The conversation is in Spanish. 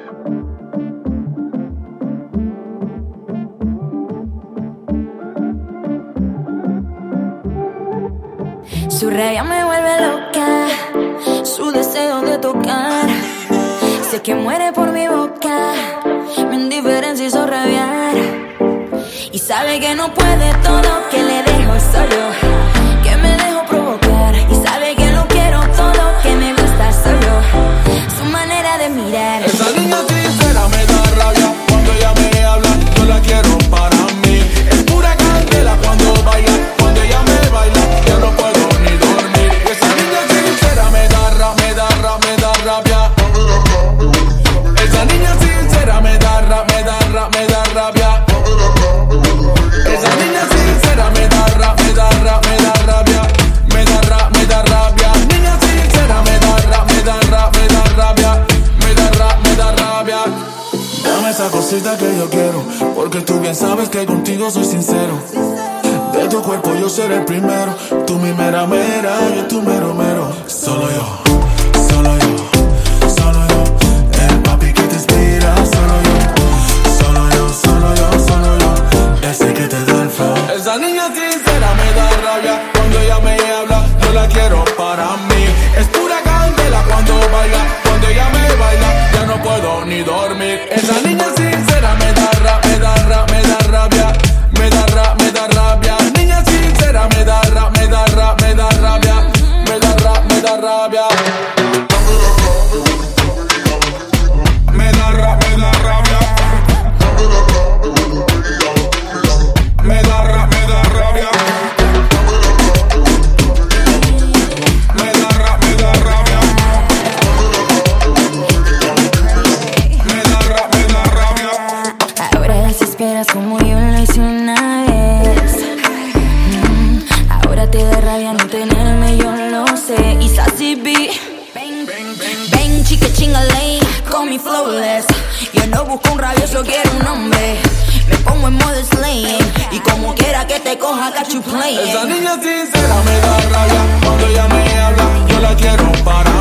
Su rabia me vuelve loca, su deseo de tocar. Sé que muere por mi boca, mi indiferencia hizo rabiar. Y sabe que no puede todo, que le dejo solo, que me dejo provocar. Y sabe que lo quiero todo, que me gusta solo su manera de mirar. Esa niña sincera me da rabia, cuando ella me habla, yo la quiero para mí. Es pura candela cuando baila, cuando ella me baila, yo no puedo ni dormir. Esa niña sincera me da rabia. Esa niña sincera me da rabia. Esa niña sincera me da rabia. Niña sincera me da rabia. Dame esa cosita que yo quiero, porque tú bien sabes que contigo soy sincero. De tu cuerpo yo seré el primero, tú mi mera, yo tu mero. Solo yo. El papi que te inspira, solo yo. Ese que te da el flow. Esa niña sincera me da rabia, cuando ella me habla, yo la quiero para mí. Es pura candela cuando baila, cuando ella me baila, ya no puedo ni dormir. Esa niña sincera me da rabia. Niña sincera me da rabia. Me da rabia. Me da rabia. Me da rabia. Ahora desesperas como yo lo hice una vez. Ahora te da rabia no tenerme, yo lo sé. Y Sassy B, bang, chica chingale, call me flawless. Yo no busco un rabioso, quiero un hombre. Me pongo en modo slaying, y como quiera que te coja, got you playing. Esa niña sincera me da rabia, cuando ella me habla, yo la quiero para